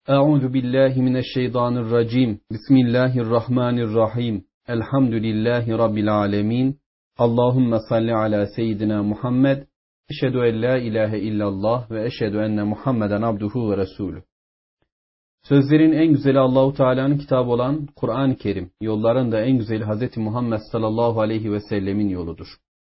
Euzu billahi mineşşeytanirracim. Bismillahirrahmanirrahim. Elhamdülillahi rabbil alamin. Allahumme salli ala seyyidina Muhammed. Eşhedü en la ilahe illallah ve eşhedü enne Muhammeden abduhu ve resulü. Sözlerin en güzeli Allahu Teala'nın kitabı olan Kur'an-ı Kerim. Yolların da en güzeli Hz. Muhammed sallallahu aleyhi ve sellemin yoludur.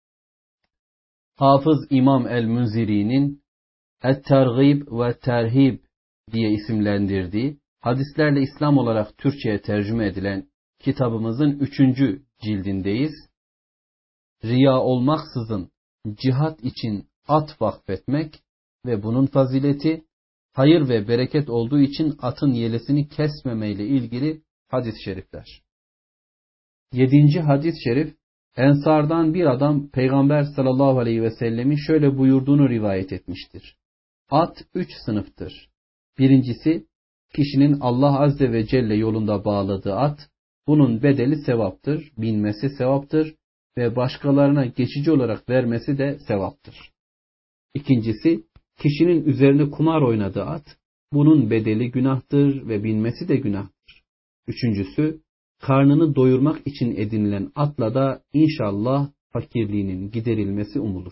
Hafız İmam el-Münziri'nin Et-Tergib ve Terhib diye isimlendirdiği, hadislerle İslam olarak Türkçe'ye tercüme edilen kitabımızın 3. cildindeyiz. Riya olmaksızın cihat için at vakfetmek ve bunun fazileti, hayır ve bereket olduğu için atın yelesini kesmemeyle ilgili hadis-i şerifler. 7. hadis-i şerif, Ensardan bir adam Peygamber sallallahu aleyhi ve sellemin şöyle buyurduğunu rivayet etmiştir. At 3 sınıftır. Birincisi, kişinin Allah azze ve celle yolunda bağladığı at, bunun bedeli sevaptır, binmesi sevaptır ve başkalarına geçici olarak vermesi de sevaptır. İkincisi, kişinin üzerine kumar oynadığı at, bunun bedeli günahtır ve binmesi de günahtır. Üçüncüsü, karnını doyurmak için edinilen atla da inşallah fakirliğinin giderilmesi umulur.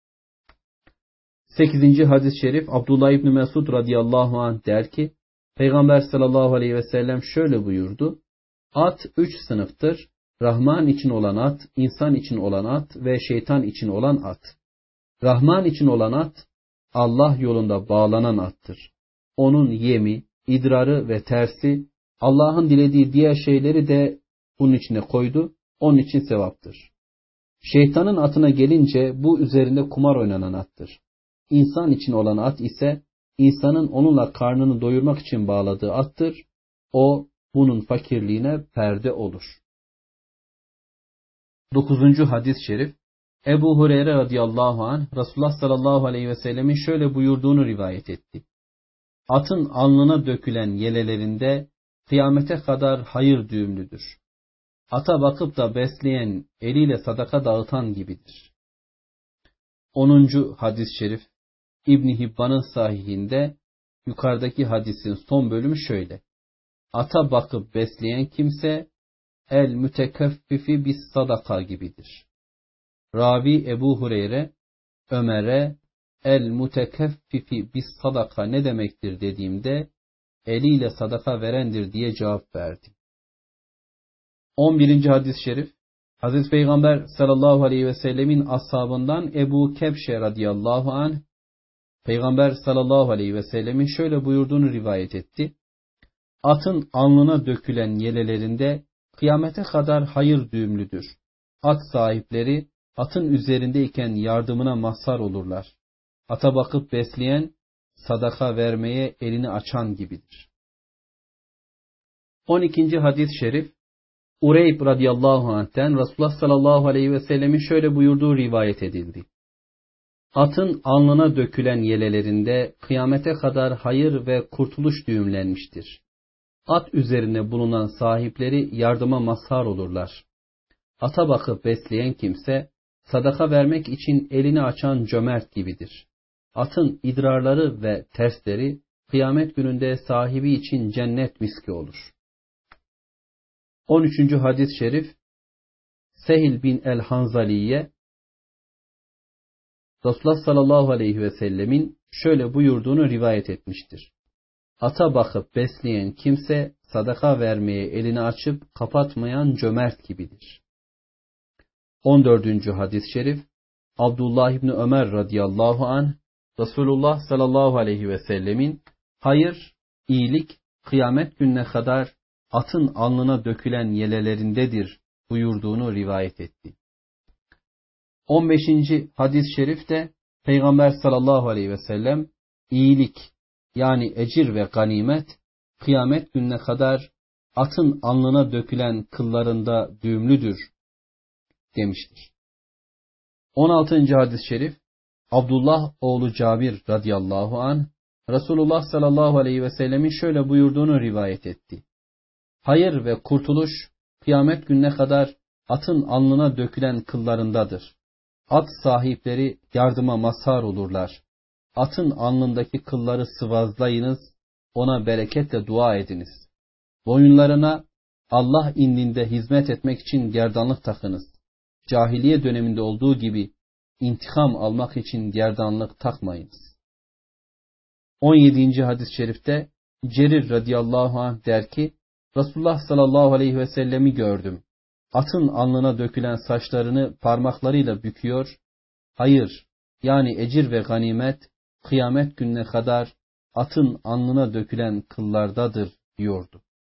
8. hadis-i şerif, Abdullah İbni Mesud radıyallahu anh der ki, Peygamber sallallahu aleyhi ve sellem şöyle buyurdu: At 3 sınıftır. Rahman için olan at, insan için olan at ve şeytan için olan at. Rahman için olan at, Allah yolunda bağlanan attır. Onun yemi, idrarı ve tersi, Allah'ın dilediği diğer şeyleri de bunun içine koydu, onun için sevaptır. Şeytanın atına gelince bu üzerinde kumar oynanan attır. İnsan için olan at ise insanın onunla karnını doyurmak için bağladığı attır. O bunun fakirliğine perde olur. 9. hadis-i şerif, Ebu Hureyre radıyallahu anh Resulullah sallallahu aleyhi ve sellemin şöyle buyurduğunu rivayet etti. Atın alnına dökülen yelelerinde kıyamete kadar hayır düğümlüdür. Ata bakıp da besleyen, eliyle sadaka dağıtan gibidir. 10. hadis-i şerif, İbn-i Hibban'ın sahihinde yukarıdaki hadisin son bölümü şöyle. Ata bakıp besleyen kimse el mütekeffifi bis sadaka gibidir. Ravi Ebu Hureyre, Ömer'e el mütekeffifi bis sadaka ne demektir dediğimde eliyle sadaka verendir diye cevap verdi. 11. hadis-i şerif, Hazreti Peygamber sallallahu aleyhi ve sellemin ashabından Ebu Kebşe radıyallahu anh Peygamber sallallahu aleyhi ve sellemin şöyle buyurduğunu rivayet etti. Atın alnına dökülen yelelerinde kıyamete kadar hayır düğümlüdür. At sahipleri atın üzerindeyken yardımına mazhar olurlar. Ata bakıp besleyen, sadaka vermeye elini açan gibidir. 12. hadis-i şerif, Ureyb radıyallahu anh'ten Resulullah sallallahu aleyhi ve sellemin şöyle buyurduğu rivayet edildi. Atın alnına dökülen yelelerinde kıyamete kadar hayır ve kurtuluş düğümlenmiştir. At üzerine bulunan sahipleri yardıma mazhar olurlar. Ata bakıp besleyen kimse, sadaka vermek için elini açan cömert gibidir. Atın idrarları ve tersleri kıyamet gününde sahibi için cennet miski olur. 13. hadis-i şerif, Sehil bin el-Hanzaliye, Resulullah sallallahu aleyhi ve sellemin şöyle buyurduğunu rivayet etmiştir. Ata bakıp besleyen kimse sadaka vermeye elini açıp kapatmayan cömert gibidir. 14. hadis-i şerif, Abdullah İbni Ömer radıyallahu anh Resulullah sallallahu aleyhi ve sellemin hayır, iyilik kıyamet gününe kadar atın alnına dökülen yelelerindedir buyurduğunu rivayet etti. 15. hadis-i şerifte Peygamber sallallahu aleyhi ve sellem iyilik yani ecir ve ganimet kıyamet gününe kadar atın alnına dökülen kıllarında düğümlüdür demiştir. 16. hadis-i şerif, Abdullah oğlu Cabir radıyallahu anh Resulullah sallallahu aleyhi ve sellemin şöyle buyurduğunu rivayet etti. Hayır ve kurtuluş kıyamet gününe kadar atın alnına dökülen kıllarındadır. At sahipleri yardıma mazhar olurlar. Atın alnındaki kılları sıvazlayınız, ona bereketle dua ediniz. Boyunlarına Allah indinde hizmet etmek için gerdanlık takınız. Cahiliye döneminde olduğu gibi intikam almak için gerdanlık takmayınız. 17. hadis-i şerifte Cerir radıyallahu anh der ki, Resulullah sallallahu aleyhi ve sellemi gördüm. Atın alnına dökülen saçlarını parmaklarıyla büküyor. Hayır, yani ecir ve ganimet, kıyamet gününe kadar atın alnına dökülen kıllardadır diyordu.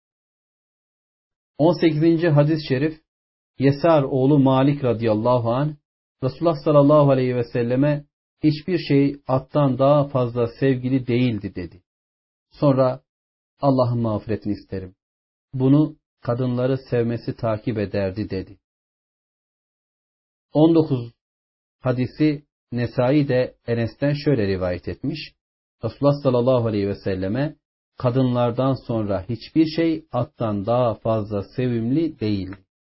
18. hadis-i şerif Yesar oğlu Malik radıyallahu anh, Resulullah sallallahu aleyhi ve selleme hiçbir şey attan daha fazla sevgili değildi dedi. Sonra Allah'ın mağfiretini isterim. Bunu kadınları sevmesi takip ederdi dedi. 19 hadisi Nesai de Enes'ten şöyle rivayet etmiş. Resulullah sallallahu aleyhi ve selleme kadınlardan sonra hiçbir şey attan daha fazla sevimli değil.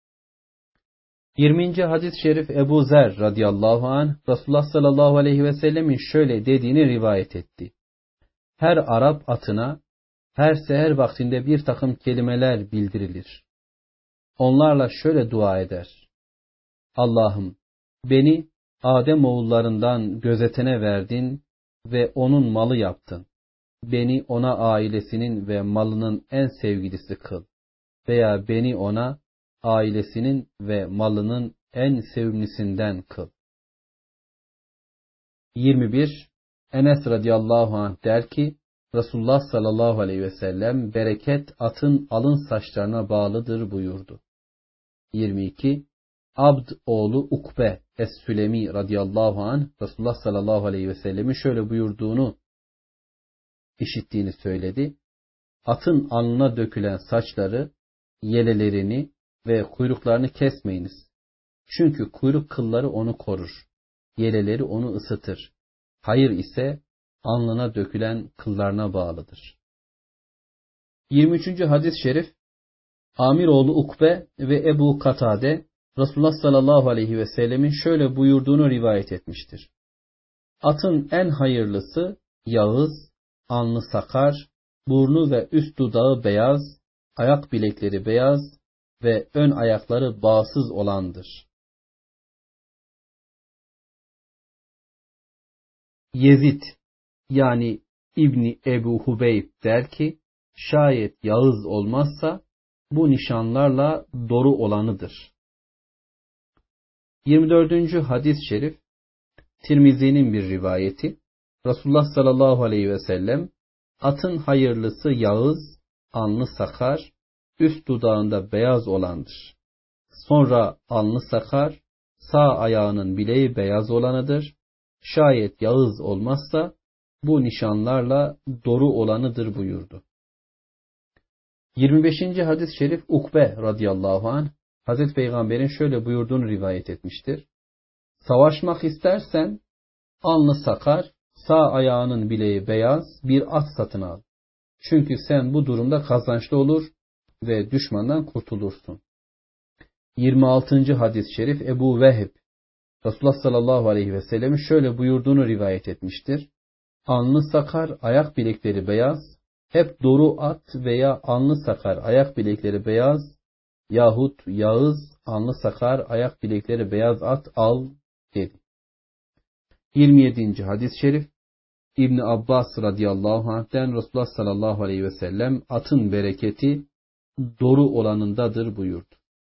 20. hadis-i şerif Ebu Zer radıyallahu anh Resulullah sallallahu aleyhi ve sellemin şöyle dediğini rivayet etti. Her Arap atına her seher vaktinde bir takım kelimeler bildirilir. Onlarla şöyle dua eder. Allah'ım beni Adem oğullarından gözetene verdin ve onun malı yaptın. Beni ona ailesinin ve malının en sevgilisi kıl. Veya beni ona ailesinin ve malının en sevimlisinden kıl. 21. Enes radıyallahu anh der ki, Resulullah sallallahu aleyhi ve sellem bereket atın alın saçlarına bağlıdır buyurdu. 22. Abd oğlu Ukbe Es-Sülemi radıyallahu anh Resulullah sallallahu aleyhi ve sellemin şöyle buyurduğunu işittiğini söyledi. Atın alnına dökülen saçları, yelelerini ve kuyruklarını kesmeyiniz. Çünkü kuyruk kılları onu korur. Yeleleri onu ısıtır. Hayır ise alnına dökülen kıllarına bağlıdır. 23. hadis-i şerif Amir oğlu Ukbe ve Ebu Katade Resulullah sallallahu aleyhi ve sellemin şöyle buyurduğunu rivayet etmiştir. Atın en hayırlısı yağız, alnı sakar, burnu ve üst dudağı beyaz, ayak bilekleri beyaz ve ön ayakları bağsız olandır. Yezid yani İbni Ebu Hubeyb der ki, şayet yağız olmazsa bu nişanlarla doğru olanıdır. 24. hadis-i şerif Tirmizi'nin bir rivayeti. Resulullah sallallahu aleyhi ve sellem atın hayırlısı yağız, alnı sakar, üst dudağında beyaz olandır. Sonra alnı sakar, sağ ayağının bileği beyaz olanıdır. Şayet yağız olmazsa bu nişanlarla doğru olanıdır buyurdu. 25. hadis-i şerif Ukbe radıyallahu anh Hazreti Peygamber'in şöyle buyurduğunu rivayet etmiştir. Savaşmak istersen alnı sakar, sağ ayağının bileği beyaz bir at satın al. Çünkü sen bu durumda kazançlı olur ve düşmandan kurtulursun. 26. hadis-i şerif Ebu Vehb Resulullah sallallahu aleyhi ve sellem'in şöyle buyurduğunu rivayet etmiştir. Alnı sakar, ayak bilekleri beyaz, hep doğru at veya alnı sakar, ayak bilekleri beyaz yahut yağız, alnı sakar, ayak bilekleri beyaz at al dedi. 27. hadis-i şerif İbn Abbas radıyallahu anh'ten Resulullah sallallahu aleyhi ve sellem atın bereketi doğru olanındadır buyurdu.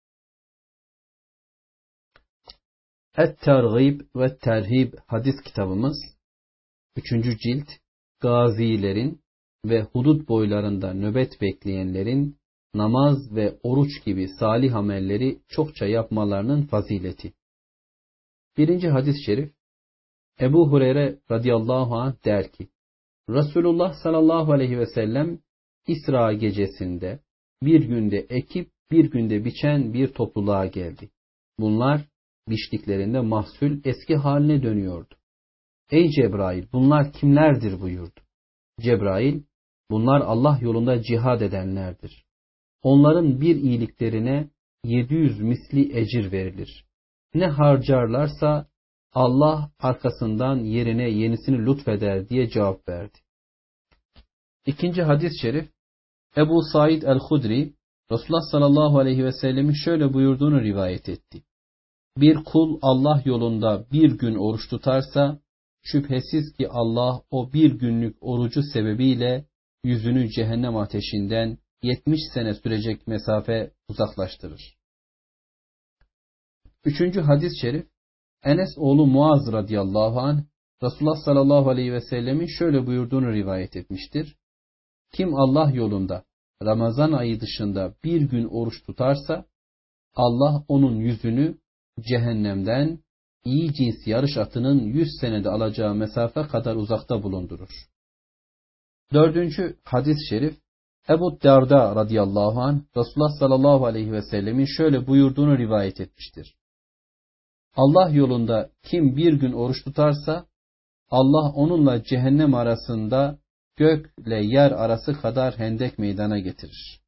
Et-Tergib ve Terhib hadis kitabımız 3. cilt gazilerin ve hudut boylarında nöbet bekleyenlerin namaz ve oruç gibi salih amelleri çokça yapmalarının fazileti. 1. hadis-i şerif Ebu Hureyre radıyallahu anh der ki, Resulullah sallallahu aleyhi ve sellem İsra gecesinde bir günde ekip bir günde biçen bir topluluğa geldi. Bunlar biçtiklerinde mahsul eski haline dönüyordu. Ey Cebrail, bunlar kimlerdir buyurdu. Cebrail, bunlar Allah yolunda cihad edenlerdir. Onların bir iyiliklerine 700 misli ecir verilir. Ne harcarlarsa Allah arkasından yerine yenisini lütfeder diye cevap verdi. İkinci hadis-i şerif, Ebu Said el-Hudri, Resulullah sallallahu aleyhi ve sellemin şöyle buyurduğunu rivayet etti. Bir kul Allah yolunda bir gün oruç tutarsa, şüphesiz ki Allah o bir günlük orucu sebebiyle yüzünü cehennem ateşinden 70 sene sürecek mesafe uzaklaştırır. Üçüncü hadis-i şerif, Enes oğlu Muaz radıyallahu anh, Resulullah sallallahu aleyhi ve sellemin şöyle buyurduğunu rivayet etmiştir. Kim Allah yolunda Ramazan ayı dışında bir gün oruç tutarsa, Allah onun yüzünü cehennemden iyi cins yarış atının 100 senede alacağı mesafe kadar uzakta bulundurur. Dördüncü hadis-i şerif, Ebu Derda radıyallahu anh, Resulullah sallallahu aleyhi ve sellemin şöyle buyurduğunu rivayet etmiştir. Allah yolunda kim bir gün oruç tutarsa, Allah onunla cehennem arasında gökle yer arası kadar hendek meydana getirir.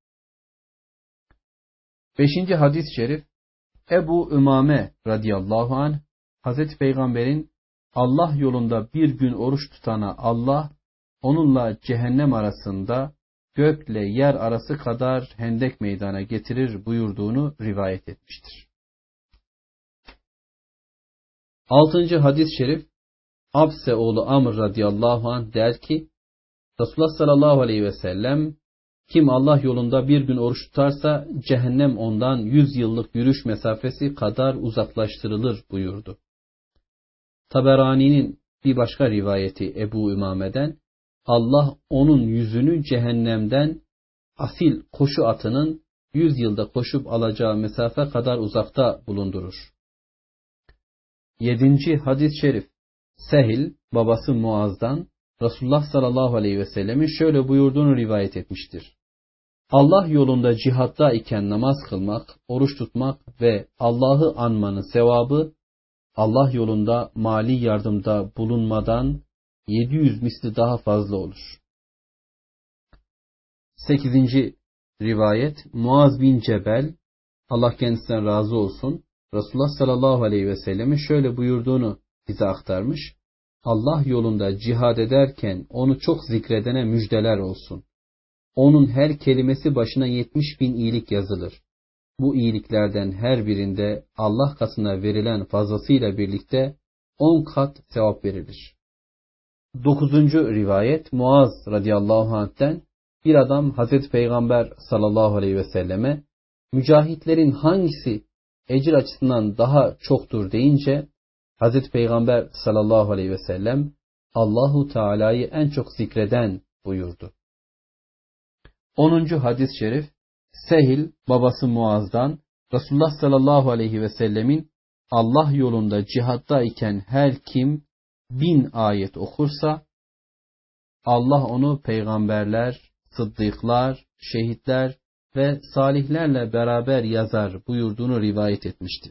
Beşinci hadis-i şerif, Ebu Ümame radıyallahu anh, Hazreti Peygamber'in Allah yolunda bir gün oruç tutana Allah, onunla cehennem arasında gökle yer arası kadar hendek meydana getirir buyurduğunu rivayet etmiştir. Altıncı hadis-i şerif, Abse oğlu Amr radıyallahu anh der ki, Resulullah sallallahu aleyhi ve sellem, kim Allah yolunda bir gün oruç tutarsa cehennem ondan 100 yıllık yürüyüş mesafesi kadar uzaklaştırılır buyurdu. Taberani'nin bir başka rivayeti Ebu Ümame'den, Allah onun yüzünü cehennemden asil koşu atının 100 yılda koşup alacağı mesafe kadar uzakta bulundurur. 7. hadis-i şerif, Sehil babası Muaz'dan Resulullah sallallahu aleyhi ve sellemin şöyle buyurduğunu rivayet etmiştir. Allah yolunda cihatta iken namaz kılmak, oruç tutmak ve Allah'ı anmanın sevabı, Allah yolunda mali yardımda bulunmadan 700 misli daha fazla olur. 8. rivayet, Muaz bin Cebel, Allah kendisinden razı olsun, Resulullah sallallahu aleyhi ve sellemin şöyle buyurduğunu bize aktarmış. Allah yolunda cihad ederken onu çok zikredene müjdeler olsun. Onun her kelimesi başına 70.000 iyilik yazılır. Bu iyiliklerden her birinde Allah katına verilen fazlasıyla birlikte 10 kat sevap verilir. 9. rivayet, Muaz radıyallahu anh'ten bir adam Hazreti Peygamber sallallahu aleyhi ve selleme mücahitlerin hangisi ecir açısından daha çoktur deyince Hazreti Peygamber sallallahu aleyhi ve sellem Allahu Teala'yı en çok zikreden buyurdu. 10. hadis-i şerif, Sehil babası Muaz'dan Resulullah sallallahu aleyhi ve sellemin Allah yolunda cihatta iken her kim 1000 ayet okursa Allah onu peygamberler, sıddıklar, şehitler ve salihlerle beraber yazar buyurduğunu rivayet etmiştir.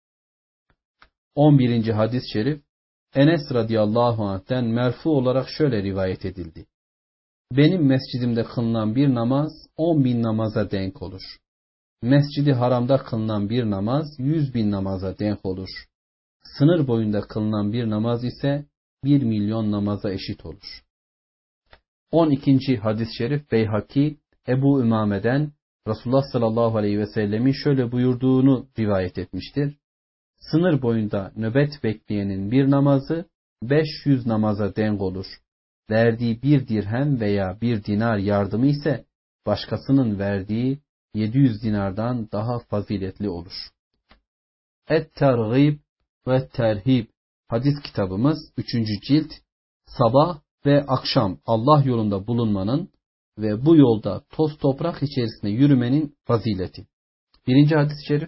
11. hadis-i şerif, Enes radıyallahu anh'ten merfu olarak şöyle rivayet edildi. Benim mescidimde kılınan bir namaz 10.000 namaza denk olur. Mescidi haramda kılınan bir namaz 100.000 namaza denk olur. Sınır boyunda kılınan bir namaz ise 1 milyon namaza eşit olur. 12. hadis-i şerif, Beyhaki, Ebu Ümame'den Resulullah sallallahu aleyhi ve sellemin şöyle buyurduğunu rivayet etmiştir. Sınır boyunda nöbet bekleyenin bir namazı 500 namaza denk olur. Verdiği bir dirhem veya bir dinar yardımı ise başkasının verdiği 700 dinardan daha faziletli olur. Et-Tergib ve Terhib hadis kitabımız 3. cilt, sabah ve akşam Allah yolunda bulunmanın ve bu yolda toz toprak içerisinde yürümenin fazileti. 1. hadis-i şerif,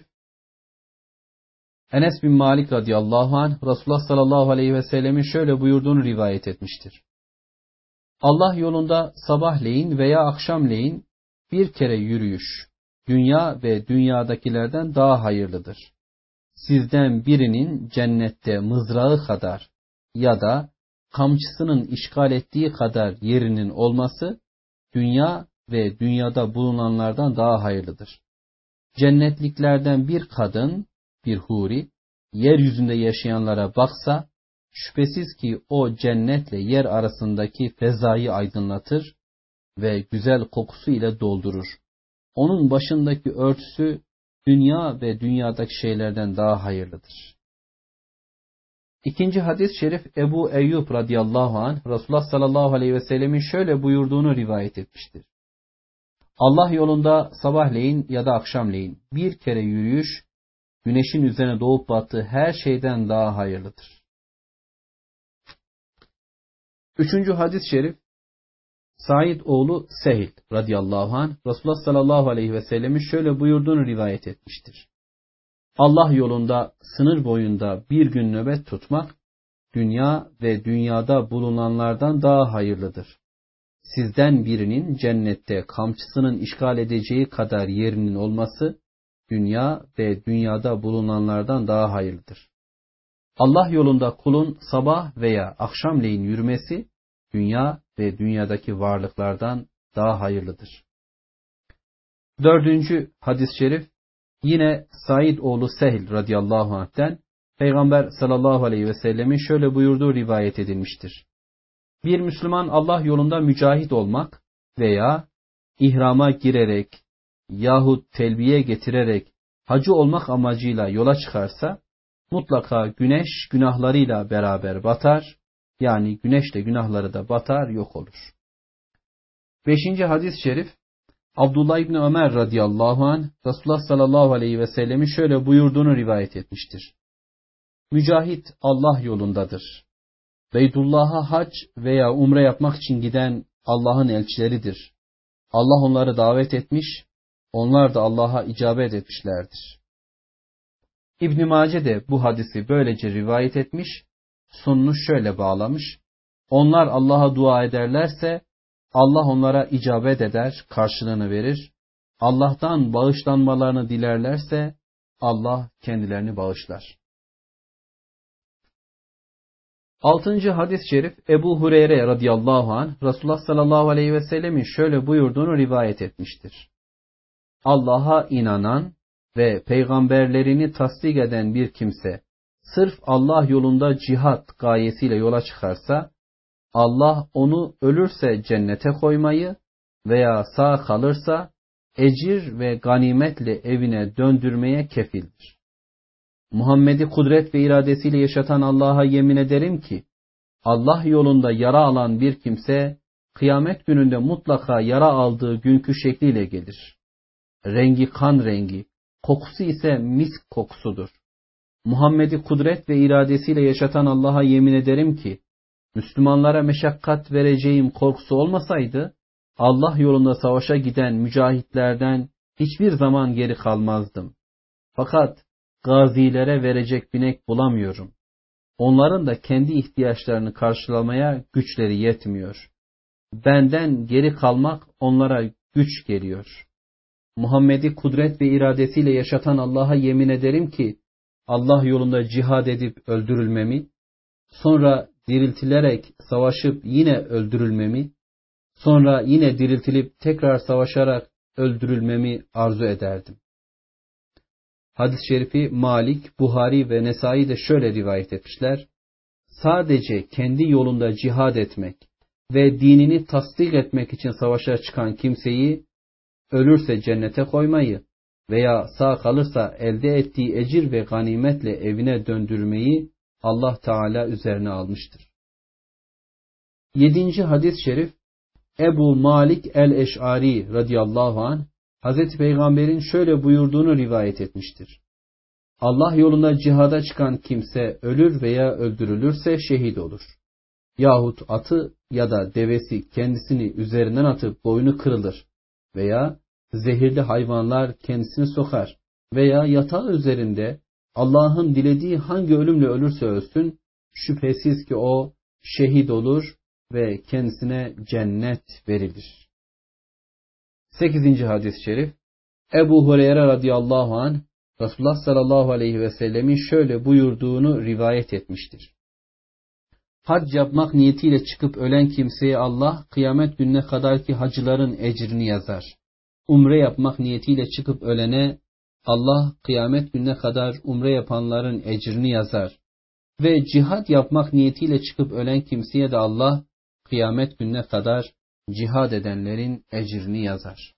Enes bin Malik radıyallahu anh Resulullah sallallahu aleyhi ve sellemin şöyle buyurduğunu rivayet etmiştir. Allah yolunda sabahleyin veya akşamleyin bir kere yürüyüş, dünya ve dünyadakilerden daha hayırlıdır. Sizden birinin cennette mızrağı kadar ya da kamçısının işgal ettiği kadar yerinin olması, dünya ve dünyada bulunanlardan daha hayırlıdır. Cennetliklerden bir kadın, bir huri, yeryüzünde yaşayanlara baksa, şüphesiz ki o cennetle yer arasındaki fezayı aydınlatır ve güzel kokusu ile doldurur. Onun başındaki örtüsü dünya ve dünyadaki şeylerden daha hayırlıdır. İkinci hadis-i şerif Ebu Eyyub radıyallahu anh Resulullah sallallahu aleyhi ve sellemin şöyle buyurduğunu rivayet etmiştir. Allah yolunda sabahleyin ya da akşamleyin bir kere yürüyüş, güneşin üzerine doğup battığı her şeyden daha hayırlıdır. Üçüncü hadis-i şerif Said oğlu Sehil radıyallahu anh Resulullah sallallahu aleyhi ve sellemin şöyle buyurduğunu rivayet etmiştir. Allah yolunda sınır boyunda bir gün nöbet tutmak, dünya ve dünyada bulunanlardan daha hayırlıdır. Sizden birinin cennette kamçısının işgal edeceği kadar yerinin olması, dünya ve dünyada bulunanlardan daha hayırlıdır. Allah yolunda kulun sabah veya akşamleyin yürümesi, dünya ve dünyadaki varlıklardan daha hayırlıdır. Dördüncü hadis-i şerif, yine Said oğlu Sehl radıyallahu anh'ten Peygamber sallallahu aleyhi ve sellemin şöyle buyurduğu rivayet edilmiştir. Bir Müslüman Allah yolunda mücahit olmak veya ihrama girerek yahut telbiye getirerek hacı olmak amacıyla yola çıkarsa mutlaka güneş günahlarıyla beraber batar, yani güneşle günahları da batar, yok olur. Beşinci hadis-i şerif Abdullah İbni Ömer radıyallahu anh Resulullah sallallahu aleyhi ve sellemin şöyle buyurduğunu rivayet etmiştir. Mücahit Allah yolundadır. Beytullah'a hac veya umre yapmak için giden Allah'ın elçileridir. Allah onları davet etmiş, onlar da Allah'a icabet etmişlerdir. İbn-i Mace de bu hadisi böylece rivayet etmiş, sonunu şöyle bağlamış. Onlar Allah'a dua ederlerse, Allah onlara icabet eder, karşılığını verir. Allah'tan bağışlanmalarını dilerlerse, Allah kendilerini bağışlar. Altıncı hadis-i şerif Ebu Hureyre radıyallahu anh Resulullah sallallahu aleyhi ve sellemin şöyle buyurduğunu rivayet etmiştir. Allah'a inanan ve peygamberlerini tasdik eden bir kimse sırf Allah yolunda cihat gayesiyle yola çıkarsa, Allah onu ölürse cennete koymayı veya sağ kalırsa ecir ve ganimetle evine döndürmeye kefildir. Muhammed'i kudret ve iradesiyle yaşatan Allah'a yemin ederim ki, Allah yolunda yara alan bir kimse, kıyamet gününde mutlaka yara aldığı günkü şekliyle gelir. Rengi kan rengi, kokusu ise misk kokusudur. Muhammed'i kudret ve iradesiyle yaşatan Allah'a yemin ederim ki, Müslümanlara meşakkat vereceğim korkusu olmasaydı, Allah yolunda savaşa giden mücahitlerden hiçbir zaman geri kalmazdım. Fakat gazilere verecek binek bulamıyorum. Onların da kendi ihtiyaçlarını karşılamaya güçleri yetmiyor. Benden geri kalmak onlara güç geliyor. Muhammed'i kudret ve iradesiyle yaşatan Allah'a yemin ederim ki, Allah yolunda cihad edip öldürülmemi, sonra diriltilerek savaşıp yine öldürülmemi, sonra yine diriltilip tekrar savaşarak öldürülmemi arzu ederdim. Hadis-i şerifi Malik, Buhari ve Nesai de şöyle rivayet etmişler. Sadece kendi yolunda cihad etmek ve dinini tasdik etmek için savaşa çıkan kimseyi ölürse cennete koymayı veya sağ kalırsa elde ettiği ecir ve ganimetle evine döndürmeyi Allah Teala üzerine almıştır. 7. hadis-i şerif Ebu Malik el-Eş'ari radıyallahu anh Hazreti Peygamber'in şöyle buyurduğunu rivayet etmiştir. Allah yolunda cihada çıkan kimse ölür veya öldürülürse şehit olur. Yahut atı ya da devesi kendisini üzerinden atıp boynu kırılır veya zehirli hayvanlar kendisini sokar veya yatağı üzerinde Allah'ın dilediği hangi ölümle ölürse ölsün, şüphesiz ki o şehit olur ve kendisine cennet verilir. 8. hadis-i şerif Ebu Hureyre radıyallahu anh Resulullah sallallahu aleyhi ve sellemin şöyle buyurduğunu rivayet etmiştir. Hac yapmak niyetiyle çıkıp ölen kimseye Allah kıyamet gününe kadarki hacıların ecrini yazar. Umre yapmak niyetiyle çıkıp ölene Allah kıyamet gününe kadar umre yapanların ecrini yazar. Ve cihad yapmak niyetiyle çıkıp ölen kimseye de Allah kıyamet gününe kadar cihad edenlerin ecrini yazar.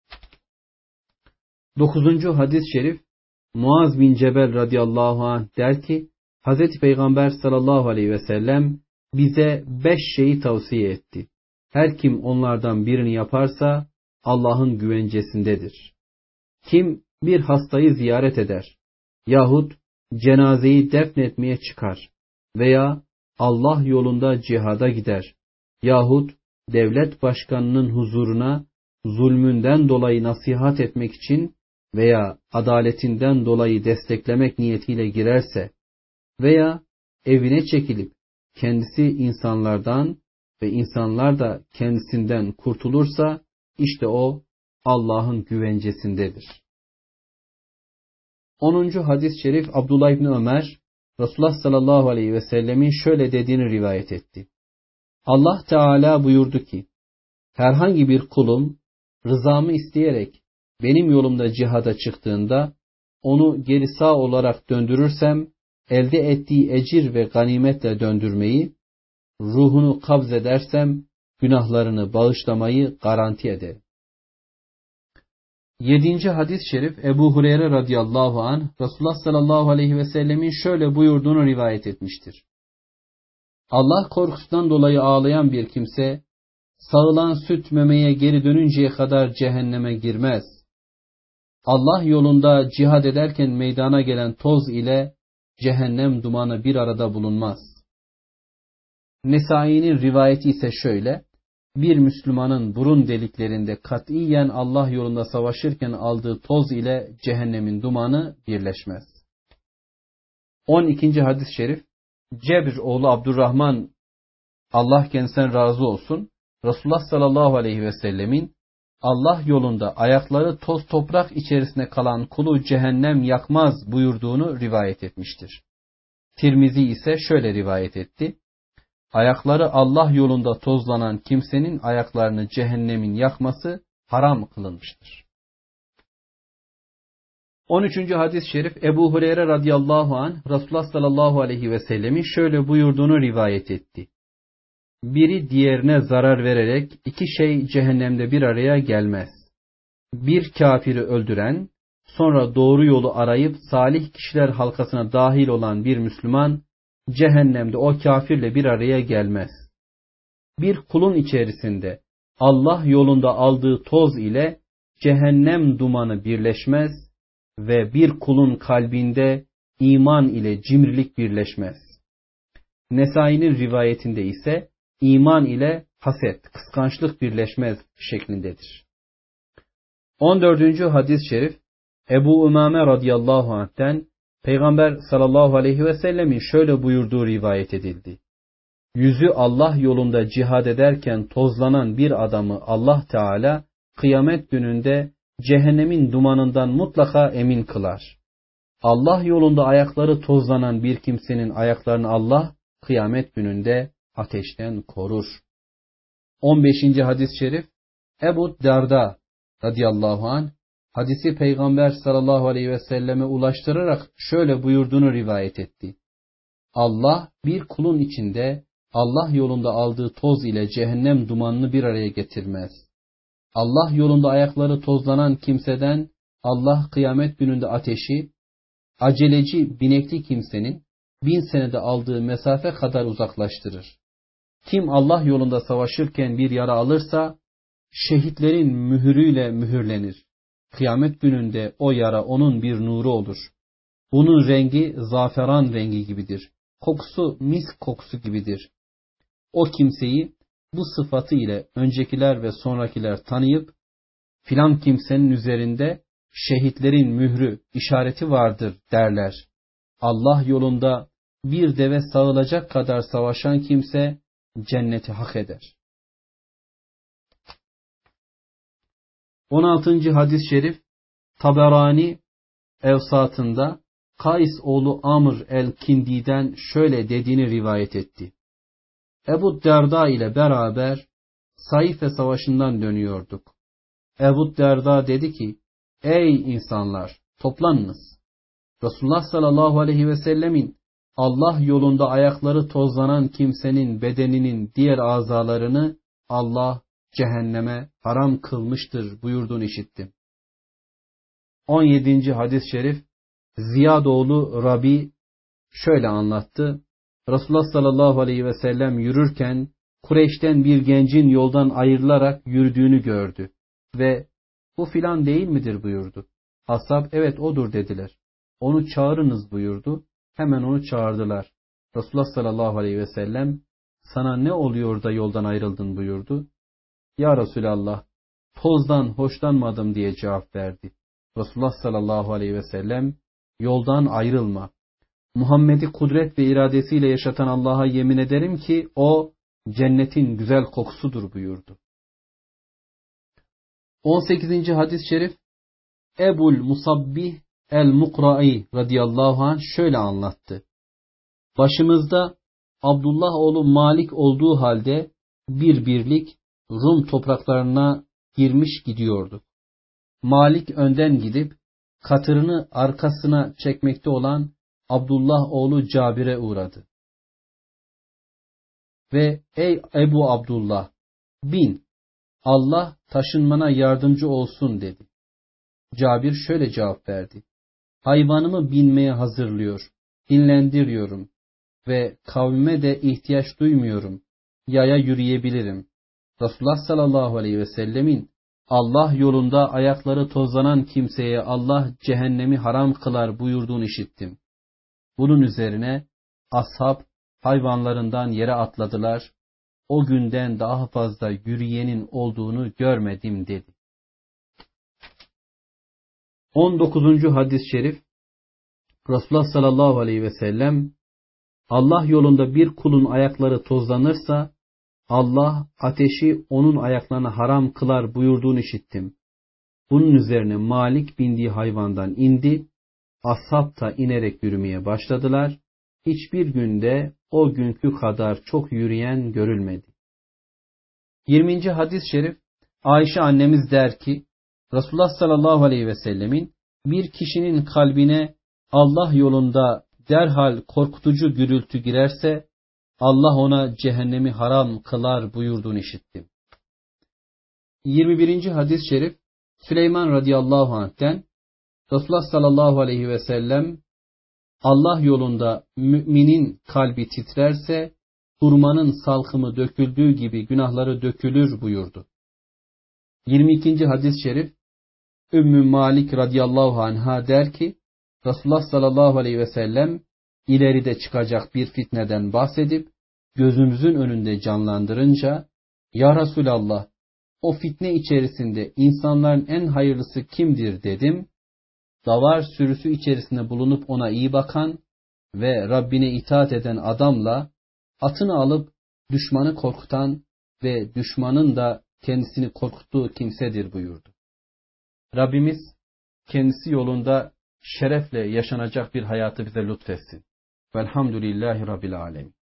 9. hadis-i şerif Muaz bin Cebel radıyallahu anh der ki, Hazreti Peygamber sallallahu aleyhi ve sellem bize 5 şeyi tavsiye etti. Her kim onlardan birini yaparsa Allah'ın güvencesindedir. Kim bir hastayı ziyaret eder yahut cenazeyi defnetmeye çıkar veya Allah yolunda cihada gider yahut devlet başkanının huzuruna zulmünden dolayı nasihat etmek için veya adaletinden dolayı desteklemek niyetiyle girerse veya evine çekilip kendisi insanlardan ve insanlar da kendisinden kurtulursa işte o Allah'ın güvencesindedir. 10. hadis-i şerif Abdullah İbni Ömer Resulullah sallallahu aleyhi ve sellemin şöyle dediğini rivayet etti. Allah Teala buyurdu ki, herhangi bir kulum rızamı isteyerek benim yolumda cihada çıktığında onu geri sağ olarak döndürürsem elde ettiği ecir ve ganimetle döndürmeyi, ruhunu kabz edersem günahlarını bağışlamayı garanti ederim. 7. hadis-i şerif Ebu Hureyre radıyallahu anh Resulullah sallallahu aleyhi ve sellemin şöyle buyurduğunu rivayet etmiştir. Allah korkusundan dolayı ağlayan bir kimse sağılan süt memeye geri dönünceye kadar cehenneme girmez. Allah yolunda cihad ederken meydana gelen toz ile cehennem dumanı bir arada bulunmaz. Nesai'nin rivayeti ise şöyle, bir Müslümanın burun deliklerinde katiyen Allah yolunda savaşırken aldığı toz ile cehennemin dumanı birleşmez. 12. hadis-i şerif Cebr oğlu Abdurrahman, Allah kendisinden razı olsun, Resulullah sallallahu aleyhi ve sellemin Allah yolunda ayakları toz toprak içerisinde kalan kulu cehennem yakmaz buyurduğunu rivayet etmiştir. Tirmizi ise şöyle rivayet etti. Ayakları Allah yolunda tozlanan kimsenin ayaklarını cehennemin yakması haram kılınmıştır. 13. hadis-i şerif Ebu Hureyre radıyallahu anh Resulullah sallallahu aleyhi ve sellemin şöyle buyurduğunu rivayet etti. Biri diğerine zarar vererek iki şey cehennemde bir araya gelmez. Bir kafiri öldüren, sonra doğru yolu arayıp salih kişiler halkasına dahil olan bir Müslüman, cehennemde o kafirle bir araya gelmez. Bir kulun içerisinde Allah yolunda aldığı toz ile cehennem dumanı birleşmez ve bir kulun kalbinde iman ile cimrilik birleşmez. Nesai'nin rivayetinde ise iman ile haset, kıskançlık birleşmez şeklindedir. 14. hadis-i şerif Ebu Umame radıyallahu anh'ten Peygamber sallallahu aleyhi ve sellemin şöyle buyurduğu rivayet edildi. Yüzü Allah yolunda cihad ederken tozlanan bir adamı Allah Teala kıyamet gününde cehennemin dumanından mutlaka emin kılar. Allah yolunda ayakları tozlanan bir kimsenin ayaklarını Allah kıyamet gününde ateşten korur. 15. hadis-i şerif Ebu Derda radıyallahu anh hadisi Peygamber sallallahu aleyhi ve selleme ulaştırarak şöyle buyurduğunu rivayet etti. Allah bir kulun içinde Allah yolunda aldığı toz ile cehennem dumanını bir araya getirmez. Allah yolunda ayakları tozlanan kimseden Allah kıyamet gününde ateşi, aceleci binekli kimsenin 1000 senede aldığı mesafe kadar uzaklaştırır. Kim Allah yolunda savaşırken bir yara alırsa, şehitlerin mühürüyle mühürlenir. Kıyamet gününde o yara onun bir nuru olur. Bunun rengi zaferan rengi gibidir. Kokusu misk kokusu gibidir. O kimseyi bu sıfatı ile öncekiler ve sonrakiler tanıyıp, filan kimsenin üzerinde şehitlerin mührü, işareti vardır derler. Allah yolunda bir deve sağılacak kadar savaşan kimse cenneti hak eder. 16. hadis-i şerif Taberani Evsatında Kays oğlu Amr el-Kindi'den şöyle dediğini rivayet etti. Ebu Derda ile beraber Saife savaşından dönüyorduk. Ebu Derda dedi ki, ey insanlar toplanınız. Resulullah sallallahu aleyhi ve sellemin Allah yolunda ayakları tozlanan kimsenin bedeninin diğer azalarını Allah cehenneme haram kılmıştır buyurduğunu işittim. 17. hadis-i şerif Ziyad oğlu Rabi şöyle anlattı. Resulullah sallallahu aleyhi ve sellem yürürken Kureyş'ten bir gencin yoldan ayrılarak yürüdüğünü gördü ve bu filan değil midir buyurdu. Ashab evet odur dediler. Onu çağırınız buyurdu. Hemen onu çağırdılar. Resulullah sallallahu aleyhi ve sellem sana ne oluyor da yoldan ayrıldın buyurdu. Ya Resulallah tozdan hoşlanmadım diye cevap verdi. Resulullah sallallahu aleyhi ve sellem yoldan ayrılma. Muhammed'i kudret ve iradesiyle yaşatan Allah'a yemin ederim ki o cennetin güzel kokusudur buyurdu. 18. hadis-i şerif Ebul Musabbih el-Mukra'i radıyallahu anh şöyle anlattı. Başımızda Abdullah oğlu Malik olduğu halde bir birlik Rum topraklarına girmiş gidiyordu. Malik önden gidip katırını arkasına çekmekte olan Abdullah oğlu Cabir'e uğradı. Ve ey Ebu Abdullah bin, Allah taşınmana yardımcı olsun dedi. Cabir şöyle cevap verdi. Hayvanımı binmeye hazırlıyor, dinlendiriyorum ve kavmime de ihtiyaç duymuyorum. Yaya yürüyebilirim. Resulullah sallallahu aleyhi ve sellemin Allah yolunda ayakları tozlanan kimseye Allah cehennemi haram kılar buyurduğunu işittim. Bunun üzerine ashab hayvanlarından yere atladılar. O günden daha fazla yürüyenin olduğunu görmedim dedi. 19. hadis-i şerif Resulullah sallallahu aleyhi ve sellem Allah yolunda bir kulun ayakları tozlanırsa Allah ateşi onun ayaklarına haram kılar buyurduğunu işittim. Bunun üzerine Malik bindiği hayvandan indi. Ashab da inerek yürümeye başladılar. Hiçbir günde o günkü kadar çok yürüyen görülmedi. 20. hadis-i şerif Ayşe annemiz der ki Resulullah sallallahu aleyhi ve sellemin bir kişinin kalbine Allah yolunda derhal korkutucu gürültü girerse Allah ona cehennemi haram kılar buyurduğunu işittim. 21. hadis-i şerif Süleyman radıyallahu anh'ten Resulullah sallallahu aleyhi ve sellem Allah yolunda müminin kalbi titrerse hurmanın salkımı döküldüğü gibi günahları dökülür buyurdu. 22. hadis-i şerif Ümmü Malik radıyallahu anha der ki Resulullah sallallahu aleyhi ve sellem ileride çıkacak bir fitneden bahsedip gözümüzün önünde canlandırınca Ya Resulallah o fitne içerisinde insanların en hayırlısı kimdir dedim. Davar sürüsü içerisinde bulunup ona iyi bakan ve Rabbine itaat eden adamla atını alıp düşmanı korkutan ve düşmanın da kendisini korkuttuğu kimsedir buyurdu. Rabbimiz kendisi yolunda şerefle yaşanacak bir hayatı bize lütfetsin. Velhamdülillahi Rabbil Alemin.